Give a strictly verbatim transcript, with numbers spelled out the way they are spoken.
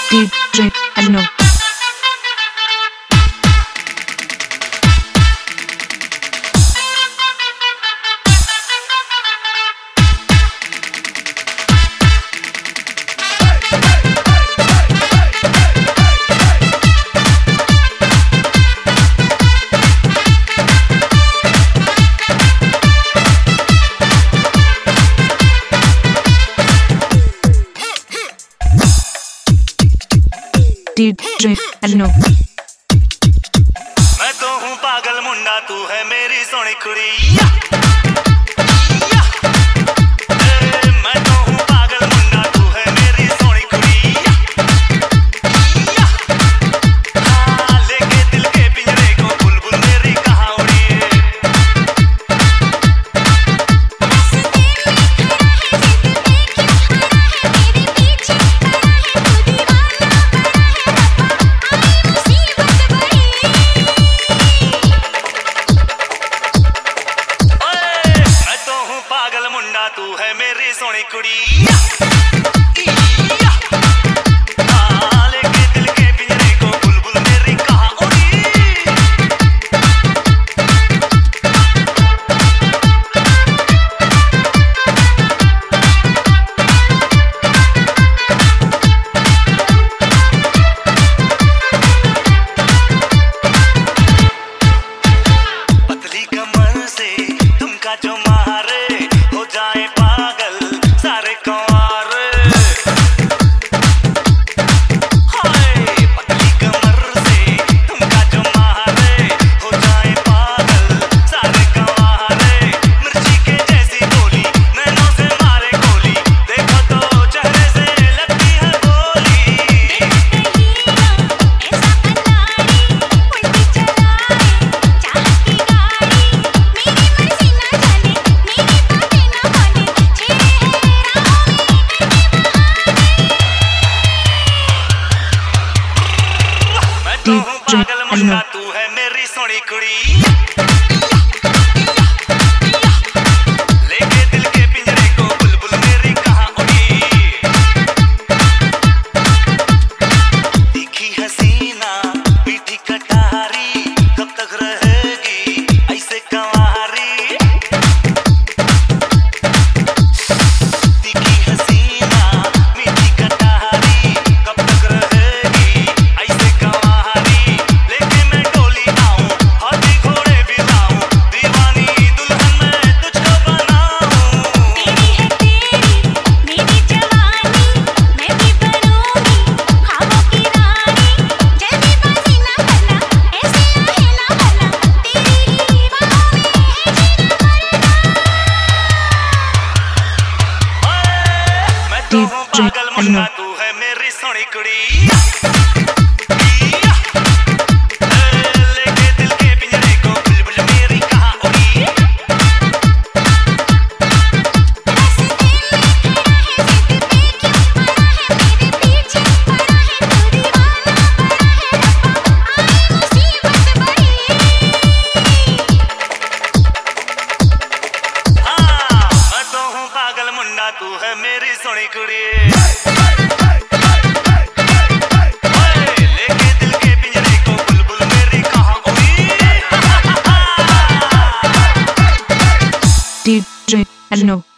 D J Ajno. D J Ajno. मैं तो हूँ पागल मुंडा, तू है मेरी सोनी कुड़ी। मैं तो हूँ पागल मुंडा, तू है मेरी सोनी कुड़ी। हाँ, लेके दिल के पिंजरे को बुलबुल मेरी कहाँ उड़ी है। पागल मुंडा, तू है मेरी सोनी कुड़ी। हाँ, लेके दिल के पिंजरे को बुलबुल मेरी कहाँ उड़ी। पतली कमर से तुमका जो मारे जाए पागल सारे कंवारे। हाय, पतली कमर से तुमका जो मारे हो जाए पागल सारे कंवारे। मिर्ची के जैसी बोली नैनों से मारे गोली, देखो तो चेहरे से लगती है गोली। पागल मुंडा, तू है मेरी सोनी कुड़ी। लेके दिल के पिंजरे को बुलबुल मेरी कहाँ उड़ी। तीखी हसीना मीठी कटारी, कब तक रहेगी ऐसे कंवारी। तीखी हसीना मीठी कटारी, कब तक रहेगी ऐसे कंवारी। पागल मुंडा, तू है मेरी सोनी कुड़ी। लेके दिल के पिंजरे को बुलबुल मेरी कहाँ उड़ी। हाँ, मैं तो हूँ पागल मुंडा, तू है मेरी सोनी कुड़ी। लेके दिल के पिंजरे को बुलबुल मेरी कहाँ उड़ी। D J Ajno.